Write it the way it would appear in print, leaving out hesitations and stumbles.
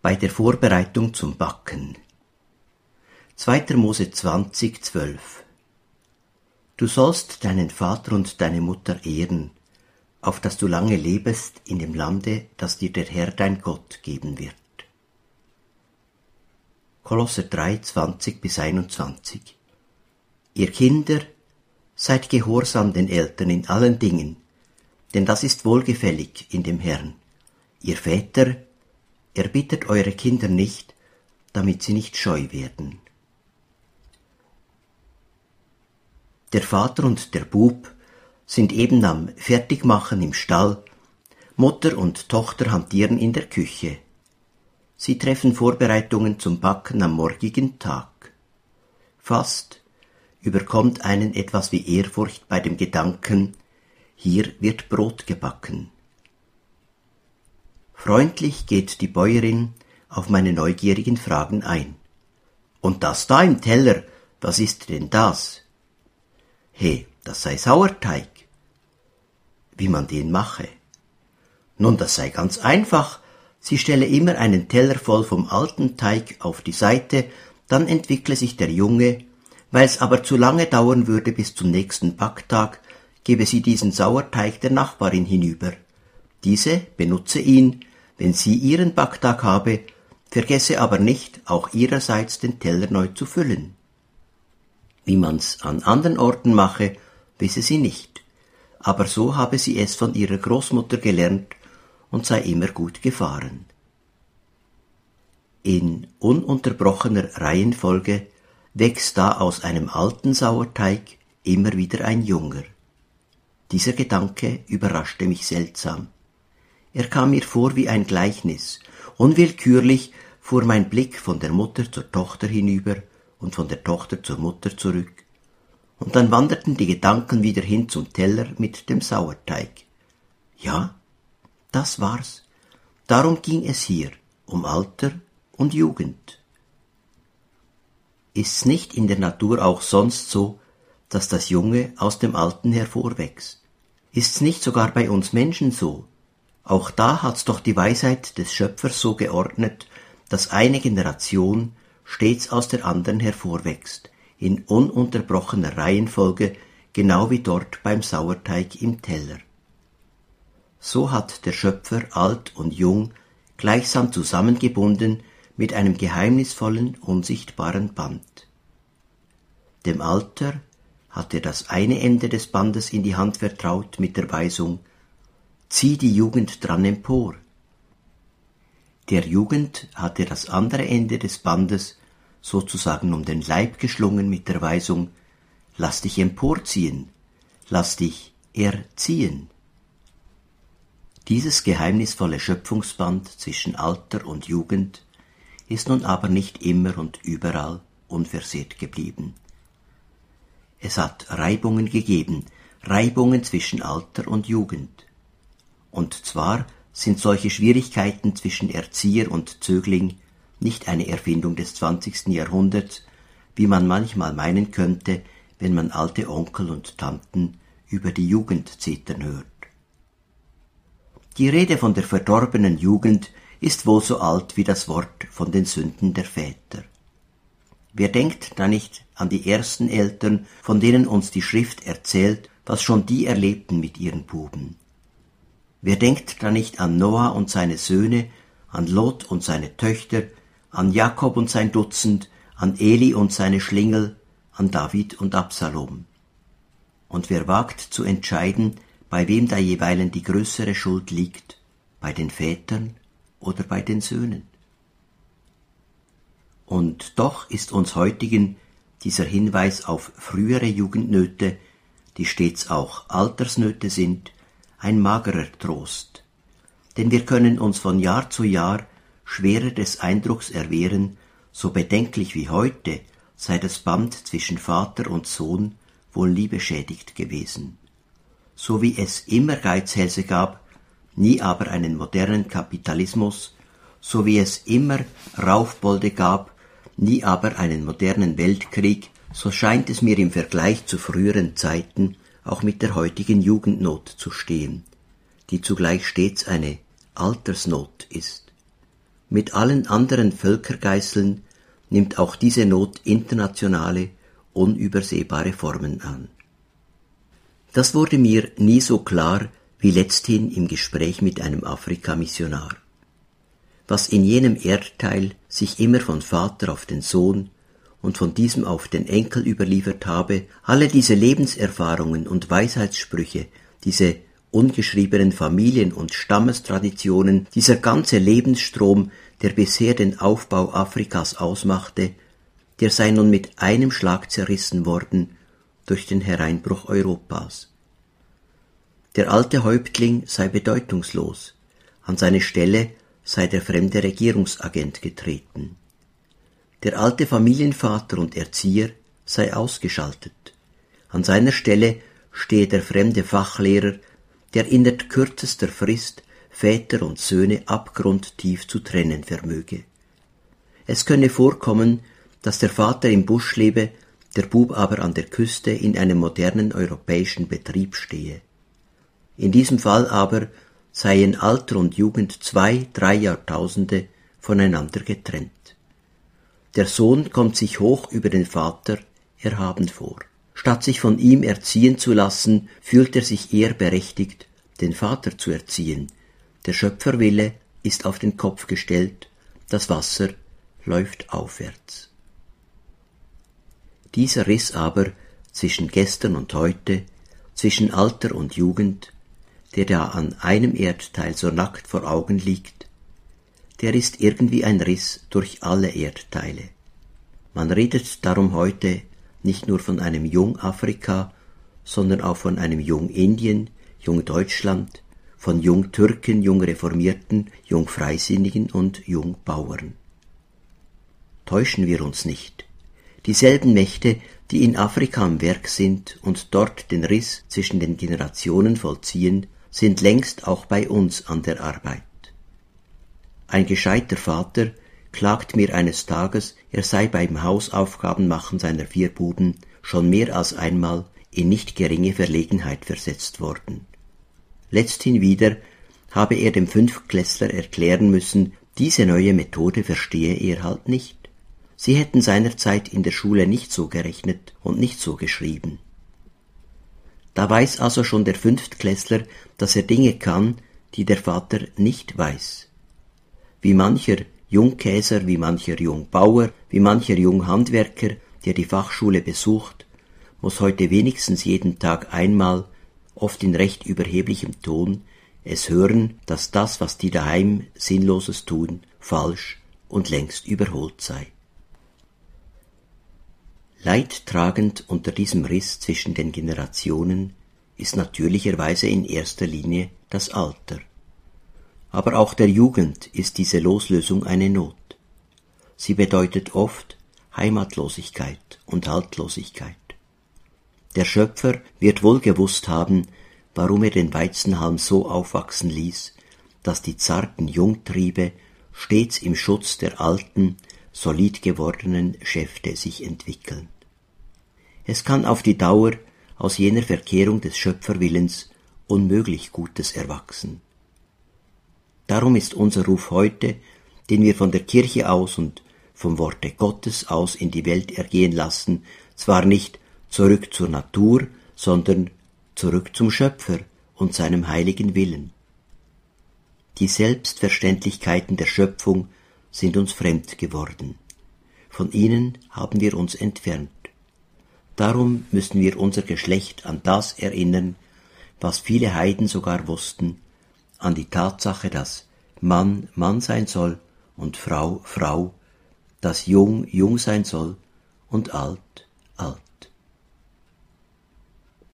bei der Vorbereitung zum Backen. 2. Mose 20,12 Du sollst deinen Vater und deine Mutter ehren, auf dass du lange lebest in dem Lande, das dir der Herr dein Gott geben wird. Kolosser 3, 20-21 Ihr Kinder, seid gehorsam den Eltern in allen Dingen, denn das ist wohlgefällig in dem Herrn. Ihr Väter, erbittet eure Kinder nicht, damit sie nicht scheu werden. Der Vater und der Bub sind eben am Fertigmachen im Stall, Mutter und Tochter hantieren in der Küche. Sie treffen Vorbereitungen zum Backen am morgigen Tag. Fast überkommt einen etwas wie Ehrfurcht bei dem Gedanken, hier wird Brot gebacken. Freundlich geht die Bäuerin auf meine neugierigen Fragen ein. Und das da im Teller, was ist denn das? He, das sei Sauerteig. Wie man den mache? Nun, das sei ganz einfach. Sie stelle immer einen Teller voll vom alten Teig auf die Seite, dann entwickle sich der Junge. Weil es aber zu lange dauern würde bis zum nächsten Backtag, gebe sie diesen Sauerteig der Nachbarin hinüber. Diese benutze ihn, wenn sie ihren Backtag habe, vergesse aber nicht, auch ihrerseits den Teller neu zu füllen. Wie man's an anderen Orten mache, wisse sie nicht, aber so habe sie es von ihrer Großmutter gelernt und sei immer gut gefahren. In ununterbrochener Reihenfolge wächst da aus einem alten Sauerteig immer wieder ein junger. Dieser Gedanke überraschte mich seltsam. Er kam mir vor wie ein Gleichnis. Unwillkürlich fuhr mein Blick von der Mutter zur Tochter hinüber und von der Tochter zur Mutter zurück. Und dann wanderten die Gedanken wieder hin zum Teller mit dem Sauerteig. Ja, das war's. Darum ging es hier, um Alter und Jugend. Ist's nicht in der Natur auch sonst so, dass das Junge aus dem Alten hervorwächst? Ist's nicht sogar bei uns Menschen so? Auch da hat's doch die Weisheit des Schöpfers so geordnet, dass eine Generation stets aus der anderen hervorwächst, in ununterbrochener Reihenfolge, genau wie dort beim Sauerteig im Teller. So hat der Schöpfer alt und jung gleichsam zusammengebunden mit einem geheimnisvollen, unsichtbaren Band. Dem Alter hat er das eine Ende des Bandes in die Hand vertraut mit der Weisung, zieh die Jugend dran empor. Der Jugend hat er das andere Ende des Bandes sozusagen um den Leib geschlungen mit der Weisung, lass dich emporziehen, lass dich erziehen. Dieses geheimnisvolle Schöpfungsband zwischen Alter und Jugend ist nun aber nicht immer und überall unversehrt geblieben. Es hat Reibungen gegeben, Reibungen zwischen Alter und Jugend. Und zwar sind solche Schwierigkeiten zwischen Erzieher und Zögling nicht eine Erfindung des 20. Jahrhunderts, wie man manchmal meinen könnte, wenn man alte Onkel und Tanten über die Jugend zittern hört. Die Rede von der verdorbenen Jugend ist wohl so alt wie das Wort von den Sünden der Väter. Wer denkt da nicht an die ersten Eltern, von denen uns die Schrift erzählt, was schon die erlebten mit ihren Buben? Wer denkt da nicht an Noah und seine Söhne, an Lot und seine Töchter, an Jakob und sein Dutzend, an Eli und seine Schlingel, an David und Absalom? Und wer wagt zu entscheiden, bei wem da jeweilen die größere Schuld liegt, bei den Vätern oder bei den Söhnen? Und doch ist uns heutigen dieser Hinweis auf frühere Jugendnöte, die stets auch Altersnöte sind, ein magerer Trost. Denn wir können uns von Jahr zu Jahr schwerer des Eindrucks erwehren, so bedenklich wie heute sei das Band zwischen Vater und Sohn wohl nie beschädigt gewesen. So wie es immer Geizhälse gab, nie aber einen modernen Kapitalismus, so wie es immer Raufbolde gab, nie aber einen modernen Weltkrieg, so scheint es mir im Vergleich zu früheren Zeiten auch mit der heutigen Jugendnot zu stehen, die zugleich stets eine Altersnot ist. Mit allen anderen Völkergeißeln nimmt auch diese Not internationale, unübersehbare Formen an. Das wurde mir nie so klar wie letzthin im Gespräch mit einem Afrika-Missionar. Was in jenem Erdteil sich immer von Vater auf den Sohn und von diesem auf den Enkel überliefert habe, alle diese Lebenserfahrungen und Weisheitssprüche, diese ungeschriebenen Familien- und Stammestraditionen, dieser ganze Lebensstrom, der bisher den Aufbau Afrikas ausmachte, der sei nun mit einem Schlag zerrissen worden durch den Hereinbruch Europas. Der alte Häuptling sei bedeutungslos, an seine Stelle sei der fremde Regierungsagent getreten. Der alte Familienvater und Erzieher sei ausgeschaltet. An seiner Stelle stehe der fremde Fachlehrer, der innert kürzester Frist Väter und Söhne abgrundtief zu trennen vermöge. Es könne vorkommen, dass der Vater im Busch lebe, der Bub aber an der Küste in einem modernen europäischen Betrieb stehe. In diesem Fall aber seien Alter und Jugend 2-3 Jahrtausende voneinander getrennt. Der Sohn kommt sich hoch über den Vater erhaben vor. Statt sich von ihm erziehen zu lassen, fühlt er sich eher berechtigt, den Vater zu erziehen. Der Schöpferwille ist auf den Kopf gestellt, das Wasser läuft aufwärts. Dieser Riss aber zwischen gestern und heute, zwischen Alter und Jugend, der da an einem Erdteil so nackt vor Augen liegt, der ist irgendwie ein Riss durch alle Erdteile. Man redet darum heute nicht nur von einem Jung-Afrika, sondern auch von einem Jung-Indien, Jung-Deutschland, von Jung-Türken, Jung-Reformierten, Jung-Freisinnigen und Jung-Bauern. Täuschen wir uns nicht. Dieselben Mächte, die in Afrika am Werk sind und dort den Riss zwischen den Generationen vollziehen, sind längst auch bei uns an der Arbeit. Ein gescheiter Vater klagt mir eines Tages, er sei beim Hausaufgabenmachen seiner 4 Buben schon mehr als einmal in nicht geringe Verlegenheit versetzt worden. Letzthin wieder habe er dem Fünftklässler erklären müssen, diese neue Methode verstehe er halt nicht. Sie hätten seinerzeit in der Schule nicht so gerechnet und nicht so geschrieben. Da weiß also schon der Fünftklässler, dass er Dinge kann, die der Vater nicht weiß. Wie mancher Jungkäser, wie mancher Jungbauer, wie mancher Junghandwerker, der die Fachschule besucht, muss heute wenigstens jeden Tag einmal, oft in recht überheblichem Ton, es hören, dass das, was die daheim Sinnloses tun, falsch und längst überholt sei. Leidtragend unter diesem Riss zwischen den Generationen ist natürlicherweise in erster Linie das Alter. Aber auch der Jugend ist diese Loslösung eine Not. Sie bedeutet oft Heimatlosigkeit und Haltlosigkeit. Der Schöpfer wird wohl gewusst haben, warum er den Weizenhalm so aufwachsen ließ, dass die zarten Jungtriebe stets im Schutz der alten, solid gewordenen Schäfte sich entwickeln. Es kann auf die Dauer aus jener Verkehrung des Schöpferwillens unmöglich Gutes erwachsen. Darum ist unser Ruf heute, den wir von der Kirche aus und vom Worte Gottes aus in die Welt ergehen lassen, zwar nicht zurück zur Natur, sondern zurück zum Schöpfer und seinem heiligen Willen. Die Selbstverständlichkeiten der Schöpfung sind uns fremd geworden. Von ihnen haben wir uns entfernt. Darum müssen wir unser Geschlecht an das erinnern, was viele Heiden sogar wussten, an die Tatsache, dass Mann Mann sein soll und Frau Frau, dass Jung Jung sein soll und Alt Alt.